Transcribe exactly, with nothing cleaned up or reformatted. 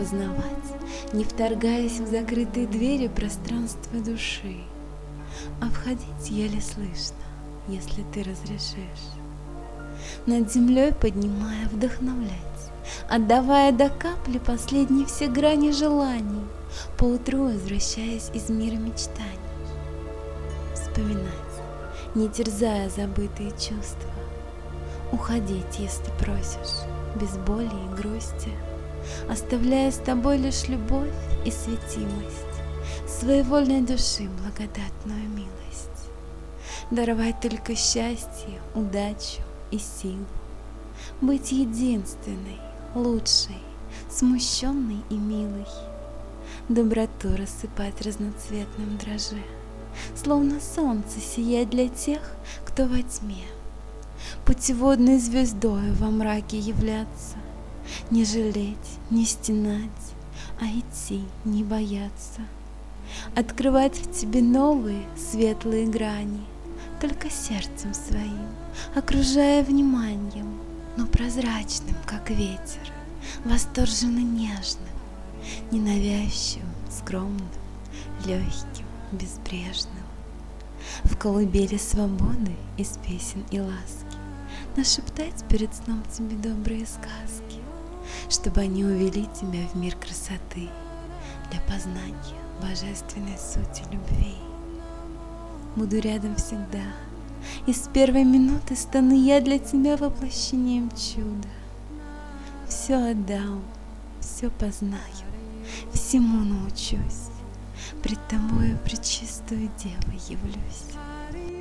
познавать, не вторгаясь в закрытые двери пространства души, а входить еле слышно, если ты разрешишь. Над землей поднимая, вдохновлять, отдавая до капли последние все грани желаний, поутру возвращаясь из мира мечтаний. Вспоминать, не терзая забытые чувства, уходить, если просишь, без боли и грусти, оставляя с тобой лишь любовь и светимость своевольной души, благодатную милость, даровать только счастье, удачу и силу, быть единственной, лучшей, смущенной и милой, доброту рассыпать разноцветным дрожже, словно солнце сиять для тех, кто во тьме, путеводной звездою во мраке являться, не жалеть, не стенать, а идти, не бояться, открывать в тебе новые светлые грани, только сердцем своим, окружая вниманием, но прозрачным, как ветер, восторженно нежным, ненавязчивым, скромным, легким, безбрежным. В колыбели свободы из песен и ласки нашептать перед сном тебе добрые сказки, чтобы они увели тебя в мир красоты для познания божественной сути любви. Буду рядом всегда, и с первой минуты стану я для тебя воплощением чуда. Все отдам, все познаю, всему научусь, пред тобою пречистую Девой явлюсь.